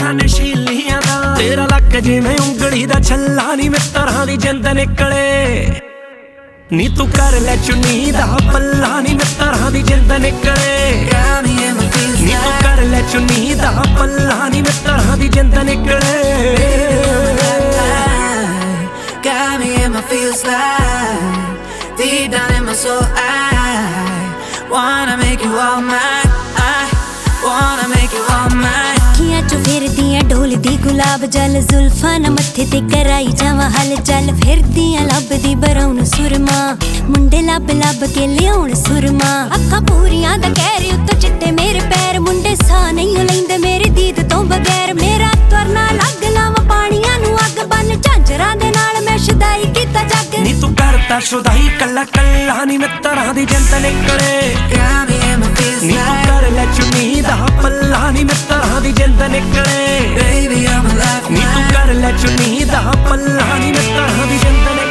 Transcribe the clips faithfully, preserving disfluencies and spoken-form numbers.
ਅੱਖਾਂ ਨਸ਼ੀਲੀਆਂ ਦਾ ਤੇਰਾ ਲੱਕ ਜਿਵੇਂ ਉਂਗਲੀ ਦਾ ਛੱਲਾ ਨੀ ਮਿੱਤਰਾਂ ਦੀ ਜਿੰਦ ਨਿਕਲੇ ਨੀ ਤੂੰ ਕਰ ਲੈ ਚੁੰਨੀ ਦਾ ਪੱਲਾ ਨੀ ਮਿੱਤਰਾਂ ਦੀ ਜਿੰਦ ਨਿਕਲੇ ਨੀ ਤੂੰ ਕਰ ਲੈ ਚੁੰਨੀ ਦਾ ਪੱਲਾ ਨੀ ਮਿੱਤਰਾਂ ਦੀ ਜਿੰਦ ਨਿਕਲੇ Got me in my feels like deep down in my soul I wanna make you all mine I wanna make you all mine ਅੱਖੀਆਂ ਚੋਂ ਫਿਰਦੀਆਂ ਢੋਲਦੀ ਗੁਲਾਬ ਜਲ ਜ਼ੁਲਫਾਂ ਨਾ ਮੱਥੇ ਤੇ ਕਰਾਈ ਜਾਵਾਂ ਹਲ ਚੱਲ ਫਿਰਦੀਆਂ ਲੱਭਦੀ ਬਰਾਉਨ ਸੁਰਮਾ ਮੁੰਡੇ ਲੱਭ ਲੱਭ ਕੇ ਲਿਆਉਣ ਸੁਰਮਾ ਅੱਖਾਂ ਪੂਰੀਆਂ ਦਾ ਕਹਿਰ ਉੱਤੋਂ ਚਿੱਟੇ ਮੇਰੇ ਪੈਰ ਮੁੰਡੇ ਸਾਹ ਨਹੀਂ ਲੈਂਦੇ ਮੇਰੇ ਦੀਦ ਤੋਂ ਬਗੈਰ ਮੇਰਾ ਤੁਰਨਾ ਲੱਗ ਲਾਵਾਂ ਪਾਣੀਆਂ ਨੂੰ ਅੱਗ ਬੰਨ ਝਾਂਜਰਾਂ ਦੇ ਨਾਲ ਮੈਂ ਸ਼ੁਦਾਈ ਕੀਤਾ ਜੱਗ ਨੀ ਤੂੰ ਕਰਤਾ ਸ਼ੁਦਾਈ ਕੱਲਾ ਕੱਲਾ ਨੀ ਮਿੱਤਰਾਂ ਦੀ ਜਿੰਦ ਨਿਕਲੇ Got me in my feels ਨੀ ਤੂੰ like ਕਰ ਲੈ ਚੁੰਨੀ ਦਾ ਪੱਲਾ ਨੀ ਮਿੱਤਰਾਂ ਦੀ ਜਿੰਦ ਨਿਕਲੇ baby I'm alive ਨੀ ਤੂੰ ਕਰ ਲੈ ਚੁੰਨੀ ਦਾ ਪੱਲਾ ਨੀ ਮਿੱਤਰਾਂ ਦੀ ਜਿੰਦ ਨਿਕਲੇ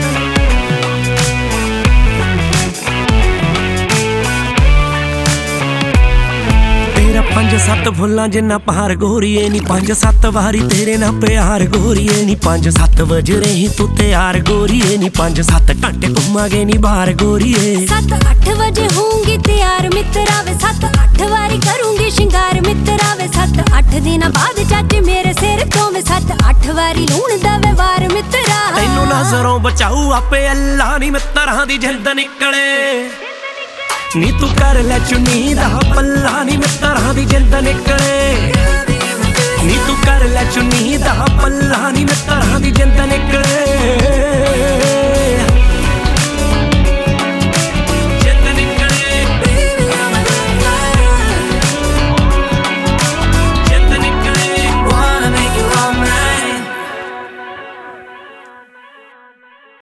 ਤੇਰਾ ਪੰਜ ਸੱਤ ਫੁੱਲਾਂ ਜਿੰਨਾ ਪਹਾੜ ਗੋਰੀਏ ਨੀ ਪੰਜ ਸੱਤ ਵਾਰੀ ਤੇਰੇ ਨਾਲ ਪਿਆਰ ਗੋਰੀਏ ਨੀ ਪੰਜ ਸੱਤ ਵਜ ਰਹੀ ਤੂੰ ਤਿਆਰ ਗੋਰੀਏ ਨੀ ਪੰਜ ਸੱਤ ਘੰਟੇ ਘੁੰਮਾਂਗੇ ਨੀ ਬਾਹਰ ਗੋਰੀਏ ਸੱਤ ਅੱਠ ਵਜੇ ਹੋਊਂਗੀ ਤਿਆਰ ਮਿੱਤਰਾ ਵੇ ਸੱਤ ਅੱਠ ਵਾਰੀ ਕਰੂੰਗੀ ਸ਼ਿੰਗਾਰ ਮਿੱਤਰਾ ਵੇ ਸੱਤ ਅੱਠ ਦਿਨਾਂ ਬਾਅਦ ਚੱਜ ਮੇਰੇ ਸਿਰ ਤੋਂ ਵੇ ਸੱਤ ਅੱਠ ਵਾਰੀ ਲੂਣ ਦਾ ਵਿਵਹਾਰ ਮਿੱਤਰਾ ਤੈਨੂੰ ਨਜ਼ਰੋਂ ਬਚਾਊ ਆਪੇ ਅੱਲਾ ਨੀ ਮਿੱਤਰਾਂ ਦੀ ਜਿੰਦ ਨਿਕਲੇ ਨੀ ਤੂੰ ਕਰ ਲੈ ਚੁੰਨੀ ਦਾ ਪੱਲਾ ਨੀ ਮਿੱਤਰਾਂ ਦੀ ਜਿੰਦ ਨਿਕਲੇ ਨੀ ਤੂੰ ਕਰ ਲੈ ਚੁੰਨੀ ਦਾ ਪੱਲਾ ਨੀ ਮਿੱਤਰਾਂ ਦੀ ਜਿੰਦ ਨਿਕਲੇ